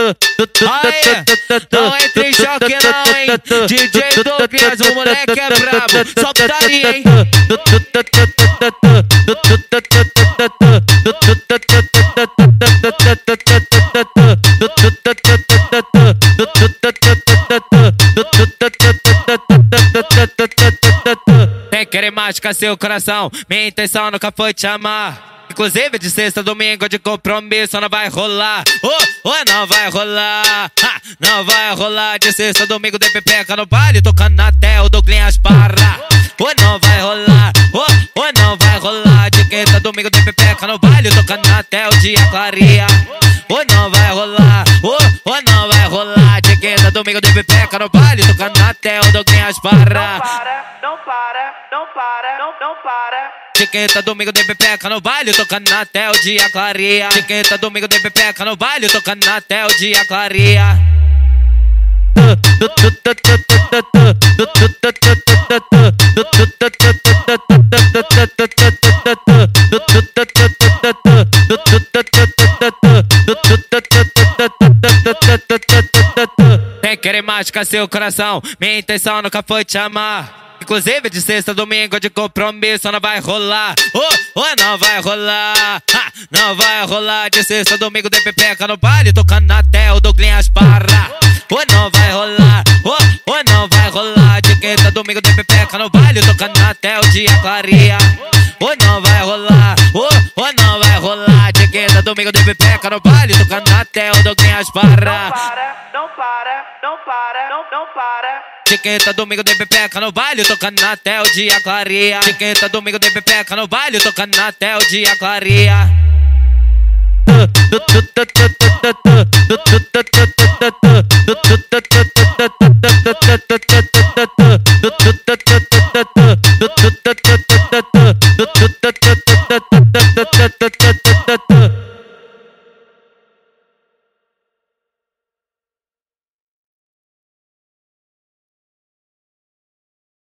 Aê, não entre em choque não, hein? DJ Douglas, o moleque é brabo, só putaria, hein? Tem querer machucar seu coração, minha intenção nunca foi te amar. Inclusive de sexta a domingo de compromisso não vai rolar. Não vai rolar, não vai rolar. De sexta a domingo de pepeca no baile, tocando até o Douglas para. Não vai rolar, não vai rolar. De quinta a domingo de pepeca no baile, tocando até o dia clareia. Não vai rolar, não vai rolar. De quinta a domingo de pepeca no baile, tocando até o Douglas para. Não para, não para, não para. De quinta domingo de pepeca no baile, tocando até o dia clareia. De quinta domingo de pepeca no baile, tocando até o dia clareia. Tem querer machucar seu coração, minha intenção nunca foi te amar. Inclusive de sexta a domingo de compromisso não vai rolar. Não vai rolar, não vai rolar. De sexta a domingo de pepeca no baile, tocando até o Douglas para. Não vai rolar, não vai rolar. De quinta a domingo de pepeca no baile, tocando até o dia clareia. Não vai rolar, não vai rolar. De quinta a domingo de pepeca no baile, tocando até o Douglas para. Não para, não para, não para. De quinta domingo de pepeca no baile, tocando até o dia clareia. De quinta domingo de pepeca no baile, tocando até o dia clareia.